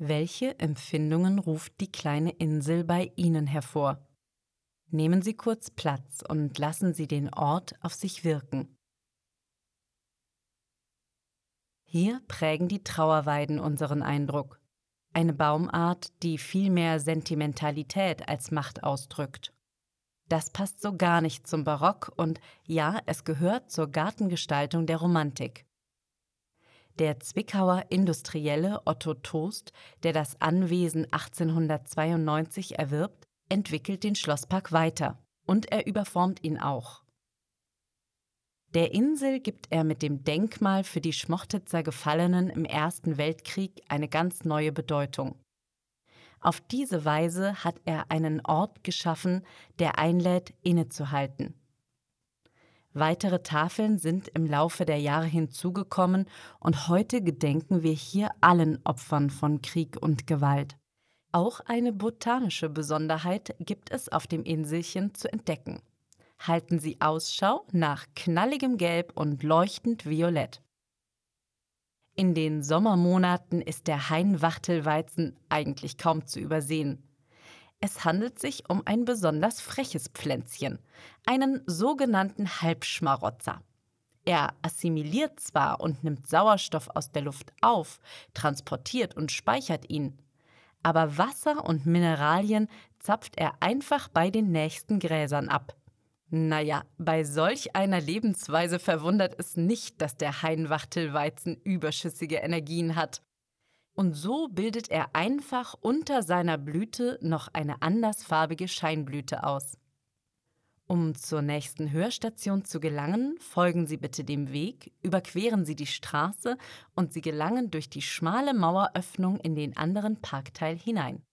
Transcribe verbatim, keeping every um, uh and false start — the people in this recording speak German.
Welche Empfindungen ruft die kleine Insel bei Ihnen hervor? Nehmen Sie kurz Platz und lassen Sie den Ort auf sich wirken. Hier prägen die Trauerweiden unseren Eindruck. Eine Baumart, die viel mehr Sentimentalität als Macht ausdrückt. Das passt so gar nicht zum Barock und ja, es gehört zur Gartengestaltung der Romantik. Der Zwickauer Industrielle Otto Tost, der das Anwesen achtzehnhundertzweiundneunzig erwirbt, entwickelt den Schlosspark weiter und er überformt ihn auch. Der Insel gibt er mit dem Denkmal für die Schmochtitzer Gefallenen im Ersten Weltkrieg eine ganz neue Bedeutung. Auf diese Weise hat er einen Ort geschaffen, der einlädt, innezuhalten. Weitere Tafeln sind im Laufe der Jahre hinzugekommen und heute gedenken wir hier allen Opfern von Krieg und Gewalt. Auch eine botanische Besonderheit gibt es auf dem Inselchen zu entdecken. Halten Sie Ausschau nach knalligem Gelb und leuchtend Violett. In den Sommermonaten ist der Hainwachtelweizen eigentlich kaum zu übersehen. Es handelt sich um ein besonders freches Pflänzchen, einen sogenannten Halbschmarotzer. Er assimiliert zwar und nimmt Sauerstoff aus der Luft auf, transportiert und speichert ihn, aber Wasser und Mineralien zapft er einfach bei den nächsten Gräsern ab. Naja, bei solch einer Lebensweise verwundert es nicht, dass der Hainwachtelweizen überschüssige Energien hat. Und so bildet er einfach unter seiner Blüte noch eine andersfarbige Scheinblüte aus. Um zur nächsten Hörstation zu gelangen, folgen Sie bitte dem Weg, überqueren Sie die Straße und Sie gelangen durch die schmale Maueröffnung in den anderen Parkteil hinein.